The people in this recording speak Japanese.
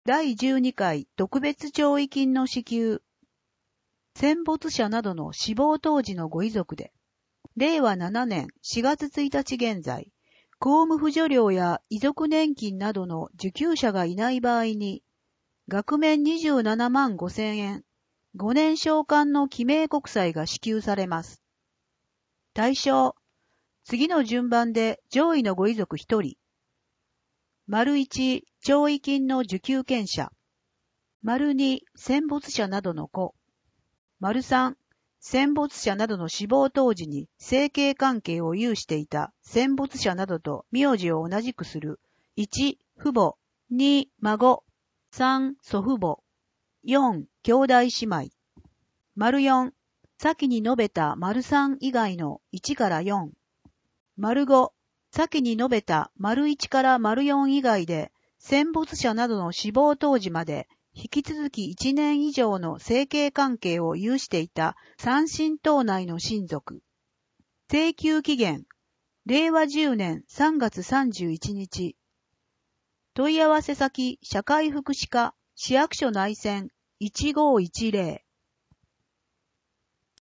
第12回特別弔慰金の支給。戦没者などの死亡当時のご遺族で、令和7年4月1日現在、公務扶助料や遺族年金などの受給者がいない場合に、額面27万5千円、5年償還の記名国債が支給されます。対象、次の順番で上位のご遺族1人。1、弔慰金の受給権者。2、戦没者などの子。3、戦没者などの死亡当時に生計関係を有していた戦没者などと名字を同じくする。1、父母。2、孫。3、祖父母。4、兄弟姉妹。4、先に述べた3以外の1から4。5、先に述べた1から4以外で戦没者などの死亡当時まで引き続き1年以上の生計関係を有していた三親等内の親族。請求期限、令和10年3月31日。問い合わせ先、社会福祉課、市役所内線1510。